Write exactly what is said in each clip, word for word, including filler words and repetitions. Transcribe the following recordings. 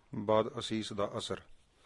ਬਾਦ ਅਸੀਸ ਦਾ ਅਸਰ।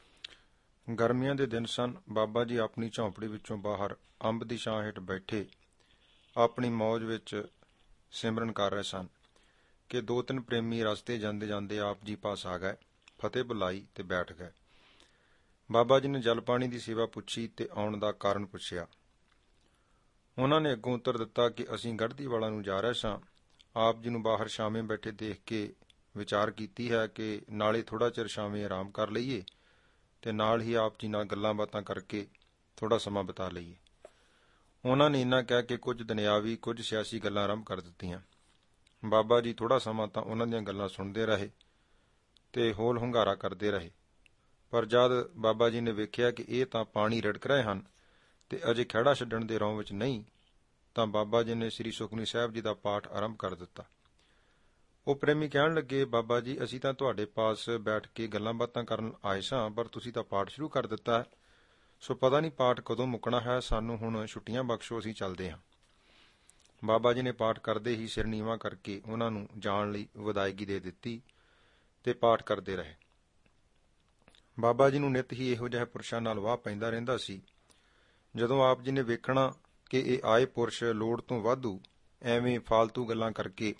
ਗਰਮੀਆਂ ਦੇ ਦਿਨ ਸਨ। ਬਾਬਾ ਜੀ ਆਪਣੀ ਝੌਂਪੜੀ ਵਿੱਚੋਂ ਬਾਹਰ ਅੰਬ ਦੀ ਛਾਂ ਹੇਠ ਬੈਠੇ ਆਪਣੀ ਮੌਜ ਵਿੱਚ ਸਿਮਰਨ ਕਰ ਰਹੇ ਸਨ ਕਿ ਦੋ ਤਿੰਨ ਪ੍ਰੇਮੀ ਰਸਤੇ ਜਾਂਦੇ ਜਾਂਦੇ ਆਪ ਜੀ ਪਾਸ ਆ ਗਏ, ਫਤਿਹ ਬੁਲਾਈ ਤੇ ਬੈਠ ਗਏ। ਬਾਬਾ ਜੀ ਨੇ ਜਲ ਪਾਣੀ ਦੀ ਸੇਵਾ ਪੁੱਛੀ ਤੇ ਆਉਣ ਦਾ ਕਾਰਨ ਪੁੱਛਿਆ। ਉਹਨਾਂ ਨੇ ਅੱਗੋਂ ਉੱਤਰ ਦਿੱਤਾ ਕਿ ਅਸੀਂ ਗੜ੍ਹਦੀ ਵਾਲਾ ਨੂੰ ਜਾ ਰਹੇ ਸਾਂ। ਆਪ ਜੀ ਨੂੰ ਬਾਹਰ ਛਾਵੇਂ ਬੈਠੇ ਦੇਖ ਕੇ ਵਿਚਾਰ ਕੀਤੀ ਹੈ ਕਿ ਨਾਲੇ ਥੋੜ੍ਹਾ ਚਿਰ ਛਾਵੇਂ ਆਰਾਮ ਕਰ ਲਈਏ ਤੇ ਨਾਲ ਹੀ ਆਪ ਜੀ ਨਾਲ ਗੱਲਾਂ ਬਾਤਾਂ ਕਰਕੇ ਥੋੜ੍ਹਾ ਸਮਾਂ ਬਿਤਾ ਲਈਏ। ਉਹਨਾਂ ਨੇ ਇੰਨਾ ਕਹਿ ਕੇ ਕੁਝ ਦੁਨਿਆਵੀ ਕੁਝ ਸਿਆਸੀ ਗੱਲਾਂ ਆਰੰਭ ਕਰ ਦਿੱਤੀਆਂ। ਬਾਬਾ ਜੀ ਥੋੜ੍ਹਾ ਸਮਾਂ ਤਾਂ ਉਹਨਾਂ ਦੀਆਂ ਗੱਲਾਂ ਸੁਣਦੇ ਰਹੇ ਤੇ ਹੋਲ ਹੁੰਗਾਰਾ ਕਰਦੇ ਰਹੇ, ਪਰ ਜਦ ਬਾਬਾ ਜੀ ਨੇ ਵੇਖਿਆ ਕਿ ਇਹ ਤਾਂ ਪਾਣੀ ਰਿੜਕ ਰਹੇ ਹਨ ਤੇ ਅਜੇ ਖਹਿੜਾ ਛੱਡਣ ਦੇ ਰੌਂ ਵਿੱਚ ਨਹੀਂ, ਤਾਂ ਬਾਬਾ ਜੀ ਨੇ ਸ੍ਰੀ ਸੁਖਮਨੀ ਸਾਹਿਬ ਜੀ ਦਾ ਪਾਠ ਆਰੰਭ ਕਰ ਦਿੱਤਾ। ਉਹ ਪ੍ਰੇਮੀ ਕਹਿਣ ਲੱਗੇ, ਬਾਬਾ ਜੀ, ਅਸੀਂ ਤਾਂ ਤੁਹਾਡੇ ਪਾਸ ਬੈਠ ਕੇ ਗੱਲਾਂ ਬਾਤਾਂ ਕਰਨ ਆਏ ਸਾਂ, ਪਰ ਤੁਸੀਂ ਤਾਂ ਪਾਠ ਸ਼ੁਰੂ ਕਰ ਦਿੱਤਾ ਹੈ। ਸੋ ਪਤਾ ਨਹੀਂ ਪਾਠ ਕਦੋਂ ਮੁੱਕਣਾ ਹੈ। ਸਾਨੂੰ ਹੁਣ ਛੁੱਟੀਆਂ ਬਖਸ਼ੋ, ਅਸੀਂ ਚੱਲਦੇ ਹਾਂ। ਬਾਬਾ ਜੀ ਨੇ ਪਾਠ ਕਰਦੇ ਹੀ ਸਿਰ ਨੀਵਾਂ ਕਰਕੇ ਉਹਨਾਂ ਨੂੰ ਜਾਣ ਲਈ ਵਿਦਾਇਗੀ ਦੇ ਦਿੱਤੀ ਤੇ ਪਾਠ ਕਰਦੇ ਰਹੇ। ਬਾਬਾ ਜੀ ਨੂੰ ਨਿੱਤ ਹੀ ਇਹੋ ਜਿਹੇ ਪੁਰਸ਼ਾਂ ਨਾਲ ਵਾਹ ਪੈਂਦਾ ਰਹਿੰਦਾ ਸੀ। ਜਦੋਂ ਆਪ ਜੀ ਨੇ ਵੇਖਣਾ ਕਿ ਇਹ ਆਏ ਪੁਰਸ਼ ਲੋੜ ਤੋਂ ਵਾਧੂ ਐਵੇਂ ਫਾਲਤੂ ਗੱਲਾਂ ਕਰਕੇ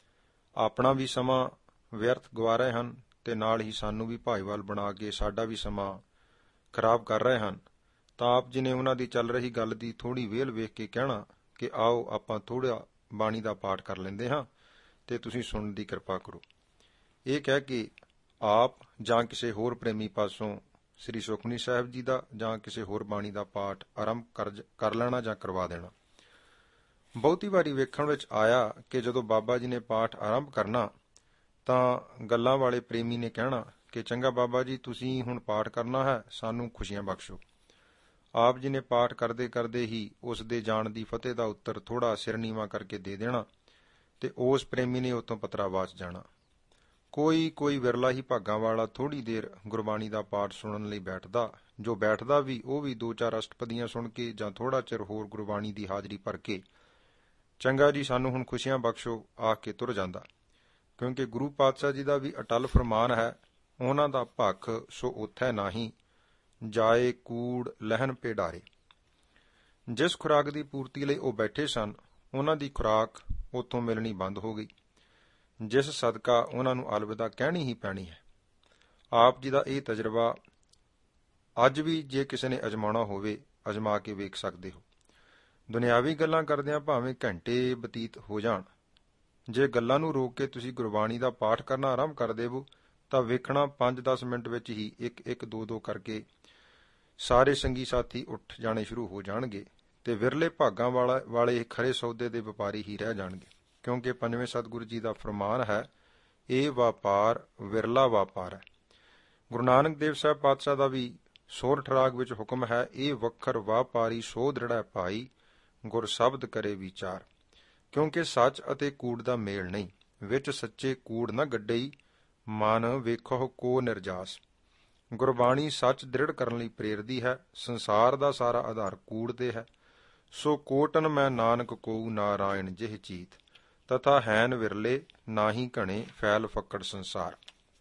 ਆਪਣਾ ਵੀ ਸਮਾਂ ਵਿਅਰਥ ਗਵਾ ਰਹੇ ਹਨ ਤੇ ਨਾਲ ਹੀ ਸਾਨੂੰ ਵੀ ਭਾਈਵਾਲ ਬਣਾ ਕੇ ਸਾਡਾ ਵੀ ਸਮਾਂ ਖਰਾਬ ਕਰ ਰਹੇ ਹਨ, ਤਾਂ ਆਪ ਜੀ ਨੇ ਉਹਨਾਂ ਦੀ ਚੱਲ ਰਹੀ ਗੱਲ ਦੀ ਥੋੜ੍ਹੀ ਵੇਲ ਵੇਖ ਕੇ ਕਹਿਣਾ ਕਿ ਆਓ ਆਪਾਂ ਥੋੜ੍ਹਾ ਬਾਣੀ ਦਾ ਪਾਠ ਕਰ ਲੈਂਦੇ ਹਾਂ ਤੇ ਤੁਸੀਂ ਸੁਣਨ ਦੀ ਕਿਰਪਾ ਕਰੋ। ਇਹ ਕਹਿ ਕੇ ਆਪ ਜਾਂ ਕਿਸੇ ਹੋਰ ਪ੍ਰੇਮੀ ਪਾਸੋਂ ਸ੍ਰੀ ਸੁਖਮਨੀ ਸਾਹਿਬ ਜੀ ਦਾ ਜਾਂ ਕਿਸੇ ਹੋਰ ਬਾਣੀ ਦਾ ਪਾਠ ਆਰੰਭ ਕਰ ਲੈਣਾ ਜਾਂ ਕਰਵਾ ਦੇਣਾ। ਬਹੁਤੀ ਵਾਰੀ ਵੇਖਣ ਵਿੱਚ ਆਇਆ ਕਿ ਜਦੋਂ ਬਾਬਾ ਜੀ ਨੇ ਪਾਠ ਆਰੰਭ ਕਰਨਾ ਤਾਂ ਗੱਲਾਂ ਵਾਲੇ ਪ੍ਰੇਮੀ ਨੇ ਕਹਿਣਾ ਕਿ ਚੰਗਾ ਬਾਬਾ ਜੀ, ਤੁਸੀਂ ਹੁਣ ਪਾਠ ਕਰਨਾ ਹੈ, ਸਾਨੂੰ ਖੁਸ਼ੀਆਂ ਬਖਸ਼ੋ। ਆਪ ਜੀ ਨੇ ਪਾਠ ਕਰਦੇ ਕਰਦੇ ਹੀ ਉਸ ਦੇ ਜਾਣ ਦੀ ਫਤਿਹ ਦਾ ਉੱਤਰ ਥੋੜ੍ਹਾ ਸਿਰ ਨੀਵਾਂ ਕਰਕੇ ਦੇ ਦੇਣਾ ਤੇ ਉਸ ਪ੍ਰੇਮੀ ਨੇ ਉੱਥੋਂ ਪਤਰਾਵਾਸ ਜਾਣਾ। ਕੋਈ ਕੋਈ ਵਿਰਲਾ ਹੀ ਭਾਗਾਂ ਵਾਲਾ ਥੋੜ੍ਹੀ ਦੇਰ ਗੁਰਬਾਣੀ ਦਾ ਪਾਠ ਸੁਣਨ ਲਈ ਬੈਠਦਾ। ਜੋ ਬੈਠਦਾ ਵੀ ਉਹ ਵੀ ਦੋ ਚਾਰ ਅਸ਼ਟਪਦੀਆਂ ਸੁਣ ਕੇ ਜਾਂ ਥੋੜ੍ਹਾ ਚਿਰ ਹੋਰ ਗੁਰਬਾਣੀ ਦੀ ਹਾਜ਼ਰੀ ਭਰ ਕੇ ਚੰਗਾ ਜੀ, ਸਾਨੂੰ ਹੁਣ ਖੁਸ਼ੀਆਂ ਬਖਸ਼ੋ ਆਖ ਕੇ ਤੁਰ ਜਾਂਦਾ, ਕਿਉਂਕਿ ਗੁਰੂ ਪਾਤਸ਼ਾਹ ਜੀ ਦਾ ਵੀ ਅਟਲ ਫਰਮਾਨ ਹੈ, ਉਹਨਾਂ ਦਾ ਭਖ ਸੋ ਉਥੈ ਨਾਹੀਂ, ਜਾਏ ਕੂੜ ਲਹਿਨ ਭੇਡਾਰੇ। ਜਿਸ ਖੁਰਾਕ ਦੀ ਪੂਰਤੀ ਲਈ ਉਹ ਬੈਠੇ ਸਨ, ਉਹਨਾਂ ਦੀ ਖੁਰਾਕ ਉੱਥੋਂ ਮਿਲਣੀ ਬੰਦ ਹੋ ਗਈ, ਜਿਸ ਸਦਕਾ ਉਹਨਾਂ ਨੂੰ ਅਲਵਿਦਾ ਕਹਿਣੀ ਹੀ ਪੈਣੀ ਹੈ। ਆਪ ਜੀ ਦਾ ਇਹ ਤਜਰਬਾ ਅੱਜ ਵੀ ਜੇ ਕਿਸੇ ਨੇ ਅਜਮਾਉਣਾ ਹੋਵੇ, ਅਜਮਾ ਕੇ ਵੇਖ ਸਕਦੇ ਹੋ। ਦੁਨਿਆਵੀ ਗੱਲਾਂ ਕਰਦਿਆਂ ਭਾਵੇਂ ਘੰਟੇ ਬਤੀਤ ਹੋ ਜਾਣ, ਜੇ ਗੱਲਾਂ ਨੂੰ ਰੋਕ ਕੇ ਤੁਸੀਂ ਗੁਰਬਾਣੀ ਦਾ ਪਾਠ ਕਰਨਾ ਆਰੰਭ ਕਰ ਦੇਵੋ ਤਾਂ ਵੇਖਣਾ ਪੰਜ ਦਸ ਮਿੰਟ ਵਿੱਚ ਹੀ ਇੱਕ ਇੱਕ ਦੋ ਦੋ ਕਰਕੇ ਸਾਰੇ ਸੰਗੀ ਸਾਥੀ ਉੱਠ ਜਾਣੇ ਸ਼ੁਰੂ ਹੋ ਜਾਣਗੇ ਤੇ ਵਿਰਲੇ ਭਾਗਾਂ ਵਾਲਾ ਵਾਲੇ ਖਰੇ ਸੌਦੇ ਦੇ ਵਪਾਰੀ ਹੀ ਰਹਿ ਜਾਣਗੇ, ਕਿਉਂਕਿ ਪੰਜਵੇਂ ਸਤਿਗੁਰੂ ਜੀ ਦਾ ਫਰਮਾਨ ਹੈ, ਇਹ ਵਪਾਰ ਵਿਰਲਾ ਵਪਾਰ ਹੈ। ਗੁਰੂ ਨਾਨਕ ਦੇਵ ਸਾਹਿਬ ਪਾਤਸ਼ਾਹ ਦਾ ਵੀ ਸੋਰਠ ਰਾਗ ਵਿੱਚ ਹੁਕਮ ਹੈ, ਇਹ ਵੱਖਰ ਵਪਾਰੀ ਸੋ ਦ੍ਰਿੜੈ ਭਾਈ, ਗੁਰ ਸ਼ਬਦ ਕਰੇ ਵਿਚਾਰ। ਕਿਉਂਕਿ ਸੱਚ ਅਤੇ ਕੂੜ ਦਾ ਮੇਲ ਨਹੀਂ, ਵਿੱਚ ਸੱਚੇ ਕੂੜ ਨਾ ਗੱਡਈ, ਮਨ ਵੇਖੋ ਕੋ ਨਿਰਜਾਸ। ਗੁਰਬਾਣੀ ਸੱਚ ਦ੍ਰਿੜ ਕਰਨ ਲਈ ਪ੍ਰੇਰਦੀ ਹੈ। ਸੰਸਾਰ ਦਾ ਸਾਰਾ ਆਧਾਰ ਕੂੜ ਤੇ ਹੈ। ਸੋ ਕੋਟਨ ਮੈਂ ਨਾਨਕ ਕਉ ਨਾਰਾਇਣ ਜਿਹ ਚੀਤ, ਤਥਾ ਹੈਨ ਵਿਰਲੇ ਨਾਹੀ ਘਣੇ ਫੈਲ ਫੱਕੜ ਸੰਸਾਰ।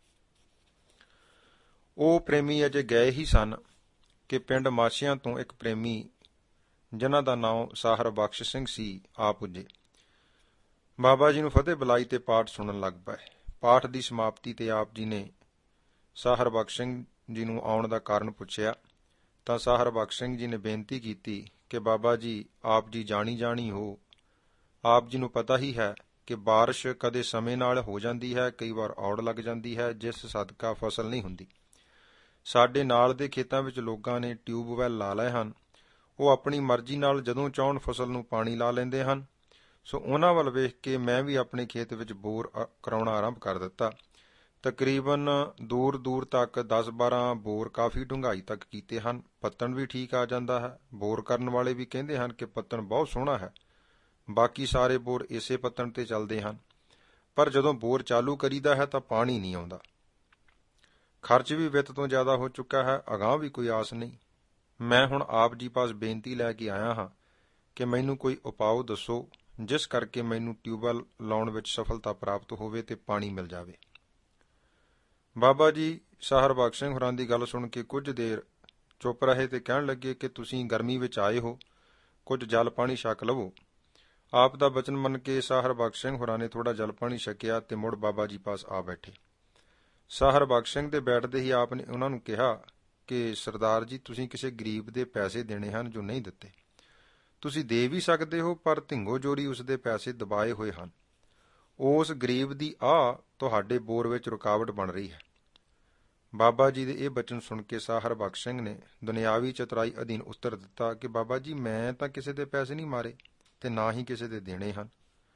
ਉਹ ਪ੍ਰੇਮੀ ਅਜੇ ਗਏ ਹੀ ਸਨ ਕਿ ਪਿੰਡ ਮਾਛੀਆਂ ਤੋਂ ਇੱਕ ਪ੍ਰੇਮੀ ਜਿਨ੍ਹਾਂ ਦਾ ਨਾਮ ਸਾਹਰ ਬਖਸ਼ ਸਿੰਘ ਸੀ ਆ ਪੁੱਜੇ। ਬਾਬਾ ਜੀ ਨੂੰ ਫਤਿਹ ਬੁਲਾਈ ਤੇ ਪਾਠ ਸੁਣਨ ਲੱਗ ਪਏ। ਪਾਠ ਦੀ ਸਮਾਪਤੀ ਤੇ ਆਪ ਜੀ ਨੇ ਸਾਹਰ ਬਖਸ਼ ਸਿੰਘ ਜੀ ਨੂੰ ਆਉਣ ਦਾ ਕਾਰਨ ਪੁੱਛਿਆ ਤਾਂ ਸਾਹਰ ਬਖਸ਼ ਸਿੰਘ ਜੀ ਨੇ ਬੇਨਤੀ ਕੀਤੀ ਕਿ ਬਾਬਾ ਜੀ, ਆਪ ਜੀ ਜਾਣੀ ਜਾਣੀ ਹੋ। ਆਪ ਜੀ ਨੂੰ ਪਤਾ ਹੀ ਹੈ ਕਿ ਬਾਰਿਸ਼ ਕਦੇ ਸਮੇਂ ਨਾਲ ਹੋ ਜਾਂਦੀ ਹੈ, ਕਈ ਵਾਰ ਔੜ ਲੱਗ ਜਾਂਦੀ ਹੈ, ਜਿਸ ਸਦਕਾ ਫਸਲ ਨਹੀਂ ਹੁੰਦੀ। ਸਾਡੇ ਨਾਲ ਦੇ ਖੇਤਾਂ ਵਿੱਚ ਲੋਕਾਂ ਨੇ ਟਿਊਬਵੈੱਲ ਲਾ ਲਏ ਹਨ। ਉਹ ਆਪਣੀ ਮਰਜ਼ੀ ਨਾਲ ਜਦੋਂ ਚਾਹੁਣ ਫਸਲ ਨੂੰ ਪਾਣੀ ਲਾ ਲੈਂਦੇ ਹਨ। ਸੋ ਉਹਨਾਂ ਵੱਲ ਵੇਖ ਕੇ ਮੈਂ ਵੀ ਆਪਣੇ ਖੇਤ ਵਿੱਚ ਬੋਰ ਕਰਾਉਣਾ ਆਰੰਭ ਕਰ ਦਿੱਤਾ। ਤਕਰੀਬਨ ਦੂਰ ਦੂਰ ਤੱਕ ਦਸ ਬਾਰਾਂ ਬੋਰ ਕਾਫੀ ਡੂੰਘਾਈ ਤੱਕ ਕੀਤੇ ਹਨ। ਪੱਤਣ ਵੀ ਠੀਕ ਆ ਜਾਂਦਾ ਹੈ। ਬੋਰ ਕਰਨ ਵਾਲੇ ਵੀ ਕਹਿੰਦੇ ਹਨ ਕਿ ਪੱਤਣ ਬਹੁਤ ਸੋਹਣਾ ਹੈ। ਬਾਕੀ ਸਾਰੇ ਬੋਰ ਇਸੇ ਪੱਤਣ ਤੇ ਚੱਲਦੇ ਹਨ, ਪਰ ਜਦੋਂ ਬੋਰ ਚਾਲੂ ਕਰੀਦਾ ਹੈ ਤਾਂ ਪਾਣੀ ਨਹੀਂ ਆਉਂਦਾ। ਖਰਚ ਵੀ ਵਿੱਤ ਤੋਂ ਜ਼ਿਆਦਾ ਹੋ ਚੁੱਕਾ ਹੈ। ਅਗਾਂਹ ਵੀ ਕੋਈ ਆਸ ਨਹੀਂ। ਮੈਂ ਹੁਣ ਆਪ ਜੀ ਪਾਸ ਬੇਨਤੀ ਲੈ ਕੇ ਆਇਆ ਹਾਂ ਕਿ ਮੈਨੂੰ ਕੋਈ ਉਪਾਅ ਦੱਸੋ, ਜਿਸ ਕਰਕੇ ਮੈਨੂੰ ਟਿਊਬਵੈੱਲ ਲਾਉਣ ਵਿੱਚ ਸਫਲਤਾ ਪ੍ਰਾਪਤ ਹੋਵੇ ਤੇ ਪਾਣੀ ਮਿਲ ਜਾਵੇ। ਬਾਬਾ ਜੀ ਸ਼ਾਹ ਹਰਬਖਸ਼ ਸਿੰਘ ਹੋਰਾਂ ਦੀ ਗੱਲ ਸੁਣ ਕੇ ਕੁਝ ਦੇਰ ਚੁੱਪ ਰਹੇ ਤੇ ਕਹਿਣ ਲੱਗੇ ਕਿ ਤੁਸੀਂ ਗਰਮੀ ਵਿੱਚ ਆਏ ਹੋ, ਕੁਝ ਜਲ ਪਾਣੀ ਛਕ ਲਵੋ। ਆਪ ਦਾ ਬਚਨ ਮੰਨ ਕੇ ਸ਼ਾਹ ਹਰਬਖਸ਼ ਸਿੰਘ ਹੋਰਾਂ ਨੇ ਥੋੜਾ ਜਲ ਪਾਣੀ ਛਕਿਆ ਤੇ ਮੁੜ ਬਾਬਾ ਜੀ ਪਾਸ ਆ ਬੈਠੇ। ਸ਼ਾਹ ਹਰਬਖਸ਼ ਸਿੰਘ ਦੇ ਬੈਠਦੇ ਹੀ ਆਪ ਨੇ ਉਹਨਾਂ ਨੂੰ ਕਿਹਾ ਕਿ ਸਰਦਾਰ ਜੀ, ਤੁਸੀਂ ਕਿਸੇ ਗਰੀਬ ਦੇ ਪੈਸੇ ਦੇਣੇ ਹਨ ਜੋ ਨਹੀਂ ਦਿੱਤੇ। ਤੁਸੀਂ ਦੇ ਵੀ ਸਕਦੇ ਹੋ, ਪਰ ਧਿੰਗੋ ਜੋਰੀ ਉਸ ਦੇ ਪੈਸੇ ਦਬਾਏ ਹੋਏ ਹਨ। ਉਸ ਗਰੀਬ ਦੀ ਆਹ ਤੁਹਾਡੇ ਬੋਰ ਵਿੱਚ ਰੁਕਾਵਟ ਬਣ ਰਹੀ ਹੈ। ਬਾਬਾ ਜੀ ਦੇ ਇਹ ਬਚਨ ਸੁਣ ਕੇ ਸ਼ਾਹ ਹਰਬਖਸ਼ ਸਿੰਘ ਨੇ ਦੁਨਿਆਵੀ ਚਤੁਰਾਈ ਅਧੀਨ ਉੱਤਰ ਦਿੱਤਾ ਕਿ ਬਾਬਾ ਜੀ, ਮੈਂ ਤਾਂ ਕਿਸੇ ਦੇ ਪੈਸੇ ਨਹੀਂ ਮਾਰੇ ਤੇ ਨਾ ਹੀ ਕਿਸੇ ਦੇ ਦੇਣੇ ਹਨ।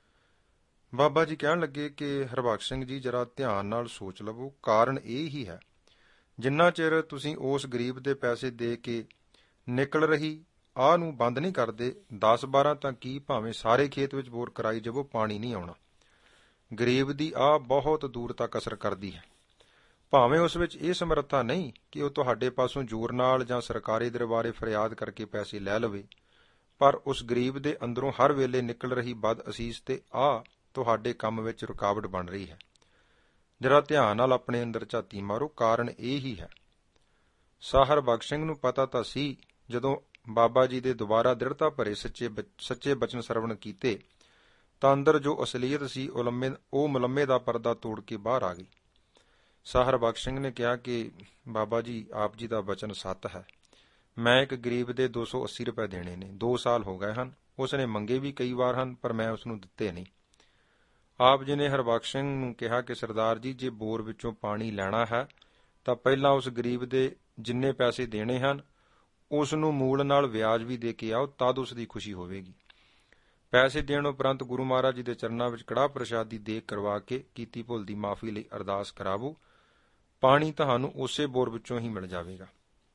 ਬਾਬਾ ਜੀ ਕਹਿਣ ਲੱਗੇ ਕਿ ਹਰਬਖਸ਼ ਸਿੰਘ ਜੀ, ਜਰਾ ਧਿਆਨ ਨਾਲ ਸੋਚ ਲਵੋ। ਕਾਰਨ ਇਹ ਹੀ ਹੈ, ਜਿੰਨਾ ਚਿਰ ਤੁਸੀਂ ਉਸ ਗਰੀਬ ਦੇ ਪੈਸੇ ਦੇ ਕੇ ਨਿਕਲ ਰਹੀ ਆਹ ਨੂੰ ਬੰਦ ਨਹੀਂ ਕਰਦੇ, ਦਸ ਬਾਰਾਂ ਤਾਂ ਕੀ ਭਾਵੇਂ ਸਾਰੇ ਖੇਤ ਵਿੱਚ ਬੋਰ ਕਰਾਈ ਜਾਵੋ, ਪਾਣੀ ਨਹੀਂ ਆਉਣਾ। ਗਰੀਬ ਦੀ ਆਹ ਬਹੁਤ ਦੂਰ ਤੱਕ ਅਸਰ ਕਰਦੀ ਹੈ। ਭਾਵੇਂ ਉਸ ਵਿੱਚ ਇਹ ਸਮਰੱਥਾ ਨਹੀਂ ਕਿ ਉਹ ਤੁਹਾਡੇ ਪਾਸੋਂ ਜ਼ੋਰ ਨਾਲ ਜਾਂ ਸਰਕਾਰੀ ਦਰਬਾਰੇ ਫਰਿਆਦ ਕਰਕੇ ਪੈਸੇ ਲੈ ਲਵੇ, ਪਰ ਉਸ ਗਰੀਬ ਦੇ ਅੰਦਰੋਂ ਹਰ ਵੇਲੇ ਨਿਕਲ ਰਹੀ ਬਦ ਅਸੀਸ ਤੇ ਆਹ ਤੁਹਾਡੇ ਕੰਮ ਵਿੱਚ ਰੁਕਾਵਟ ਬਣ ਰਹੀ ਹੈ। ਜਰਾ ਧਿਆਨ ਨਾਲ ਆਪਣੇ ਅੰਦਰ ਝਾਤੀ ਮਾਰੋ, ਕਾਰਨ ਇਹ ਹੀ ਹੈ। ਸ਼ਾਹ ਹਰਬਖਸ਼ ਸਿੰਘ ਨੂੰ ਪਤਾ ਤਾਂ ਸੀ, ਜਦੋਂ ਬਾਬਾ ਜੀ ਦੇ ਦੁਬਾਰਾ ਦ੍ਰਿੜਤਾ ਭਰੇ ਸੱਚੇ ਸੱਚੇ ਬਚਨ ਸਰਵਣ ਕੀਤੇ ਤਾਂ ਅੰਦਰ ਜੋ ਅਸਲੀਅਤ ਸੀ ਉਹ ਮੁਲੰਮੇ ਦਾ ਪਰਦਾ ਤੋੜ ਕੇ ਬਾਹਰ ਆ ਗਈ। ਸ਼ਾਹ ਹਰਬਖਸ਼ ਸਿੰਘ ਨੇ ਕਿਹਾ ਕਿ ਬਾਬਾ ਜੀ, ਆਪ ਜੀ ਦਾ ਬਚਨ ਸੱਤ ਹੈ। ਮੈਂ ਇੱਕ ਗਰੀਬ ਦੇ ਦੋ ਸੌ ਅੱਸੀ ਰੁਪਏ ਦੇਣੇ ਨੇ। ਦੋ ਸਾਲ ਹੋ ਗਏ ਹਨ। ਉਸ ਨੇ ਮੰਗੇ ਵੀ ਕਈ ਵਾਰ ਹਨ, ਪਰ ਮੈਂ ਉਸ ਨੂੰ ਦਿੱਤੇ ਨਹੀਂ। ਆਪ ਜੀ ਨੇ ਹਰਬਖਸ਼ ਸਿੰਘ ਨੂੰ ਕਿਹਾ ਕਿ ਸਰਦਾਰ ਜੀ, ਜੇ ਬੋਰ ਵਿੱਚੋਂ ਪਾਣੀ ਲੈਣਾ ਹੈ ਤਾਂ ਪਹਿਲਾਂ ਉਸ ਗਰੀਬ ਦੇ ਜਿੰਨੇ ਪੈਸੇ ਦੇਣੇ ਹਨ ਉਸ ਨੂੰ ਮੂਲ ਨਾਲ ਵਿਆਜ ਵੀ ਦੇ ਕੇ ਆਓ, ਤਦ ਉਸ ਦੀ ਖੁਸ਼ੀ ਹੋਵੇਗੀ। ਪੈਸੇ ਦੇਣ ਉਪਰੰਤ ਗੁਰੂ ਮਹਾਰਾਜ ਜੀ ਦੇ ਚਰਨਾਂ ਵਿੱਚ ਕੜਾਹ ਪ੍ਰਸ਼ਾਦ ਦੀ ਦੇਗ ਕਰਵਾ ਕੇ ਕੀਤੀ ਭੁੱਲ ਦੀ ਮਾਫੀ ਲਈ ਅਰਦਾਸ ਕਰਾਵੋ। ਪਾਣੀ ਤੁਹਾਨੂੰ ਉਸੇ ਬੋਰ ਵਿੱਚੋਂ ਹੀ ਮਿਲ ਜਾਵੇਗਾ।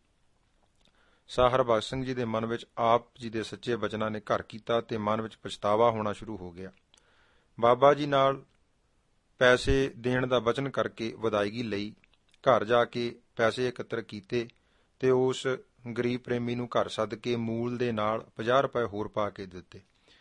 ਸ਼ਾਹ ਹਰਬਖਸ਼ ਸਿੰਘ ਜੀ ਦੇ ਮਨ ਵਿੱਚ ਆਪ ਜੀ ਦੇ ਸੱਚੇ ਬਚਨਾਂ ਨੇ ਘਰ ਕੀਤਾ ਤੇ ਮਨ ਵਿੱਚ ਪਛਤਾਵਾ ਹੋਣਾ ਸ਼ੁਰੂ ਹੋ ਗਿਆ। ਬਾਬਾ ਜੀ ਨਾਲ ਪੈਸੇ ਦੇਣ ਦਾ ਵਚਨ ਕਰਕੇ ਵਿਦਾਇਗੀ ਲਈ ਘਰ ਜਾ ਕੇ ਪੈਸੇ ਇਕੱਤਰ ਕੀਤੇ ਤੇ ਉਸ ਗਰੀਬ ਪ੍ਰੇਮੀ ਨੂੰ ਘਰ ਸੱਦ ਕੇ ਮੂਲ ਦੇ ਨਾਲ ਪੰਜਾਹ ਰੁਪਏ ਹੋਰ ਪਾ ਕੇ ਦਿੱਤੇ।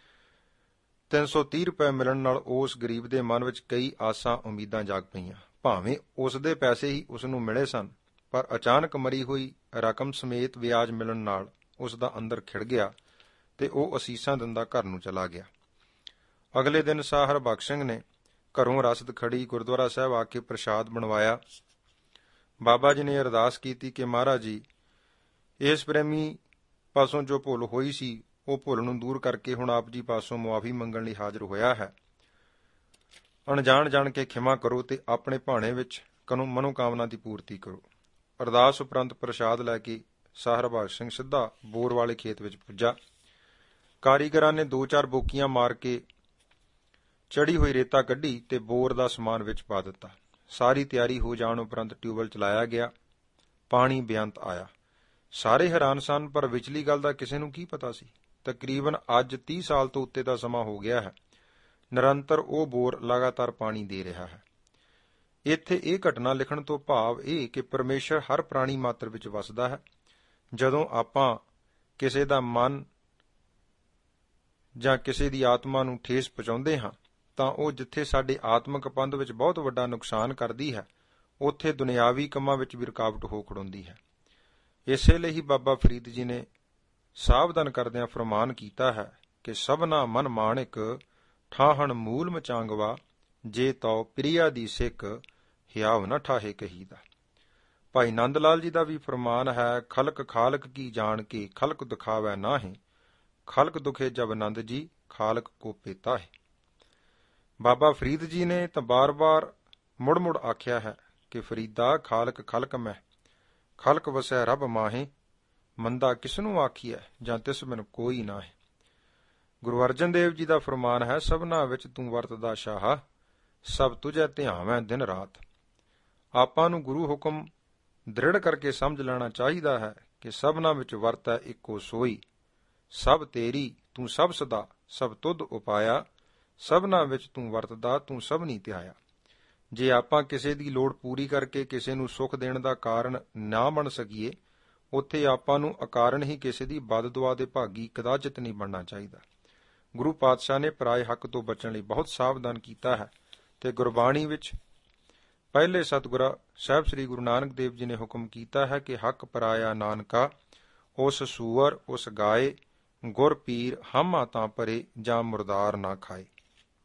ਤਿੰਨ ਸੌ ਤੀਹ ਰੁਪਏ ਮਿਲਣ ਨਾਲ ਉਸ ਗਰੀਬ ਦੇ ਮਨ ਵਿੱਚ ਕਈ ਆਸਾਂ ਉਮੀਦਾਂ ਜਾਗ ਪਈਆਂ। ਭਾਵੇਂ ਉਸ ਦੇ ਪੈਸੇ ਹੀ ਉਸ ਨੂੰ ਮਿਲੇ ਸਨ, ਪਰ ਅਚਾਨਕ ਮਰੀ ਹੋਈ ਰਕਮ ਸਮੇਤ ਵਿਆਜ ਮਿਲਣ ਨਾਲ ਉਸ ਦਾ ਅੰਦਰ ਖਿੜ ਗਿਆ ਤੇ ਉਹ ਅਸੀਸਾਂ ਦਿੰਦਾ ਘਰ ਨੂੰ ਚਲਾ ਗਿਆ। ਅਗਲੇ ਦਿਨ ਸ਼ਾਹ ਹਰਬਖਸ਼ ਸਿੰਘ ਨੇ ਘਰੋਂ ਰਸਦ ਖੜੀ ਗੁਰਦੁਆਰਾ ਸਾਹਿਬ ਆ ਕੇ ਪ੍ਰਸ਼ਾਦ ਬਣਵਾਇਆ। ਬਾਬਾ ਜੀ ਨੇ ਅਰਦਾਸ ਕੀਤੀ ਕਿ ਮਹਾਰਾਜ ਜੀ, ਇਸ ਪ੍ਰੇਮੀ ਪਾਸੋਂ ਜੋ ਭੁੱਲ ਹੋਈ ਸੀ ਉਹ ਭੁੱਲ ਨੂੰ ਦੂਰ ਕਰਕੇ ਹੁਣ ਆਪ ਜੀ ਪਾਸੋਂ ਮੁਆਫੀ ਮੰਗਣ ਲਈ ਹਾਜ਼ਰ ਹੋਇਆ ਹੈ। ਅਣਜਾਣ ਜਾਣ ਕੇ ਖਿਮਾ ਕਰੋ ਤੇ ਆਪਣੇ ਭਾਣੇ ਵਿੱਚ ਕਨੋ ਮਨੋਕਾਮਨਾ ਦੀ ਪੂਰਤੀ ਕਰੋ। ਅਰਦਾਸ ਉਪਰੰਤ ਪ੍ਰਸ਼ਾਦ ਲੈ ਕੇ ਸ਼ਾਹ ਹਰਬਖਸ਼ ਸਿੰਘ ਸਿੱਧਾ ਬੋਰ ਵਾਲੇ ਖੇਤ ਵਿੱਚ ਪੁੱਜਾ। ਕਾਰੀਗਰਾਂ ਨੇ ਦੋ ਚਾਰ ਬੋਕੀਆਂ ਮਾਰ ਕੇ ਚੜੀ ਹੋਈ ਰੇਤਾ ਕੱਢੀ ਤੇ ਬੋਰ ਦਾ ਸਮਾਨ ਵਿੱਚ ਪਾ ਦਿੱਤਾ। ਸਾਰੀ ਤਿਆਰੀ ਹੋ ਜਾਣ ਉਪਰੰਤ ਟਿਊਬਵੈੱਲ ਚਲਾਇਆ ਗਿਆ। ਪਾਣੀ ਬੇਅੰਤ ਆਇਆ। ਸਾਰੇ ਹੈਰਾਨ ਸਨ, ਪਰ ਵਿਚਲੀ ਗੱਲ ਦਾ ਕਿਸੇ ਨੂੰ ਕੀ ਪਤਾ ਸੀ। ਤਕਰੀਬਨ ਅੱਜ ਤੀਹ ਸਾਲ ਤੋਂ ਉੱਤੇ ਦਾ ਸਮਾਂ ਹੋ ਗਿਆ ਹੈ। ਨਿਰੰਤਰ ਉਹ ਬੋਰ ਲਗਾਤਾਰ ਪਾਣੀ ਦੇ ਰਿਹਾ ਹੈ। ਇੱਥੇ ਇਹ ਘਟਨਾ ਲਿਖਣ ਤੋਂ ਭਾਵ ਇਹ ਕਿ ਪਰਮੇਸ਼ਰ ਹਰ ਪ੍ਰਾਣੀ ਮਾਤਰ ਵਿੱਚ ਵਸਦਾ ਹੈ। ਜਦੋਂ ਆਪਾਂ ਕਿਸੇ ਦਾ ਮਨ ਜਾਂ ਕਿਸੇ ਦੀ ਆਤਮਾ ਨੂੰ ਠੇਸ ਪਹੁੰਚਾਉਂਦੇ ਹਾਂ ਤਾਂ ਉਹ ਜਿੱਥੇ ਸਾਡੇ ਆਤਮਿਕ ਪੰਧ ਵਿੱਚ ਬਹੁਤ ਵੱਡਾ ਨੁਕਸਾਨ ਕਰਦੀ ਹੈ, ਉੱਥੇ ਦੁਨਿਆਵੀ ਕੰਮਾਂ ਵਿੱਚ ਵੀ ਰੁਕਾਵਟ ਹੋ ਖੜੋਂਦੀ ਹੈ। ਇਸੇ ਲਈ ਹੀ ਬਾਬਾ ਫਰੀਦ ਜੀ ਨੇ ਸਾਵਧਾਨ ਕਰਦਿਆਂ ਫਰਮਾਨ ਕੀਤਾ ਹੈ ਕਿ ਸਭਨਾ ਮਨ ਮਾਣਿਕ ਠਾਹਣ ਮੂਲ ਮਚਾਂਗਵਾ, ਜੇ ਤਉ ਪ੍ਰਿਆ ਦੀ ਸਿੱਖ ਹਿਆਵ ਨ ਠਾਹੇ ਕਹੀਦਾ। ਭਾਈ ਨੰਦ ਲਾਲ ਜੀ ਦਾ ਵੀ ਫਰਮਾਨ ਹੈ, ਖਲਕ ਖਾਲਕ ਕੀ ਜਾਣ ਕੇ ਖਲਕ ਦੁਖਾਵੈ ਨਾਹੀਂ, ਖਲਕ ਦੁਖੇ ਜਬ ਨੰਦ ਜੀ ਖਾਲਕ ਕੋ ਪੇਤਾ ਹੈ। ਬਾਬਾ ਫਰੀਦ ਜੀ ਨੇ ਤਾਂ ਬਾਰ-ਬਾਰ ਮੁੜ-ਮੁੜ ਆਖਿਆ ਹੈ ਕਿ ਫਰੀਦਾ ਖਾਲਕ ਖਲਕ ਮੈਂ, ਖਲਕ ਵਸੈ ਰੱਬ ਮਾਹੇ, ਮੰਦਾ ਕਿਸਨੂੰ ਆਖੀਐ ਜਾਂ ਤਿਸ ਬਿਨ ਕੋਈ ਨਾਹੀ। ਗੁਰੂ ਅਰਜਨ ਦੇਵ ਜੀ ਦਾ ਫਰਮਾਨ ਹੈ, ਸਭਨਾ ਵਿੱਚ ਤੂੰ ਵਰਤਦਾ ਸ਼ਾਹ, ਸਭ ਤੁਝੈ ਧਿਆਵੈ ਦਿਨ ਰਾਤ। ਆਪਾਂ ਨੂੰ ਗੁਰੂ ਹੁਕਮ ਦ੍ਰਿੜ ਕਰਕੇ ਸਮਝ ਲੈਣਾ ਚਾਹੀਦਾ ਹੈ ਕਿ ਸਭਨਾ ਵਿੱਚ ਵਰਤੈ ਇੱਕੋ ਸੋਈ, ਸਭ ਤੇਰੀ ਤੂੰ ਸਭ ਸਦਾ, ਸਭ ਤੁਧ ਉਪਾਇਆ, ਸਭਨਾ ਵਿੱਚ ਤੂੰ ਵਰਤਦਾ ਤੂੰ ਸਭਨੀ ਧਿਆਇਆ। ਜੇ ਆਪਾਂ ਕਿਸੇ ਦੀ ਲੋੜ ਪੂਰੀ ਕਰਕੇ ਕਿਸੇ ਨੂੰ ਸੁੱਖ ਦੇਣ ਦਾ ਕਾਰਨ ਨਾ ਬਣ ਸਕੀਏ, ਉੱਥੇ ਆਪਾਂ ਨੂੰ ਅਕਾਰਨ ਹੀ ਕਿਸੇ ਦੀ ਬਦਦੁਆ ਦੇ ਭਾਗੀ ਕਦਾਚਿਤ ਨਹੀਂ ਬਣਨਾ ਚਾਹੀਦਾ। ਗੁਰੂ ਪਾਤਸ਼ਾਹ ਨੇ ਪਰਾਏ ਹੱਕ ਤੋਂ ਬਚਣ ਲਈ ਬਹੁਤ ਸਾਵਧਾਨ ਕੀਤਾ ਹੈ ਤੇ ਗੁਰਬਾਣੀ ਵਿੱਚ ਪਹਿਲੇ ਸਤਿਗੁਰਾਂ ਸਾਹਿਬ ਸ੍ਰੀ ਗੁਰੂ ਨਾਨਕ ਦੇਵ ਜੀ ਨੇ ਹੁਕਮ ਕੀਤਾ ਹੈ ਕਿ ਹੱਕ ਪਰਾਇਆ ਨਾਨਕਾ, ਉਸ ਸੂਅਰ ਉਸ ਗਾਏ, ਗੁਰ ਪੀਰ ਹਮ ਤਾਂ ਪਰੇ ਜਾਂ ਮੁਰਦਾਰ ਨਾ ਖਾਏ।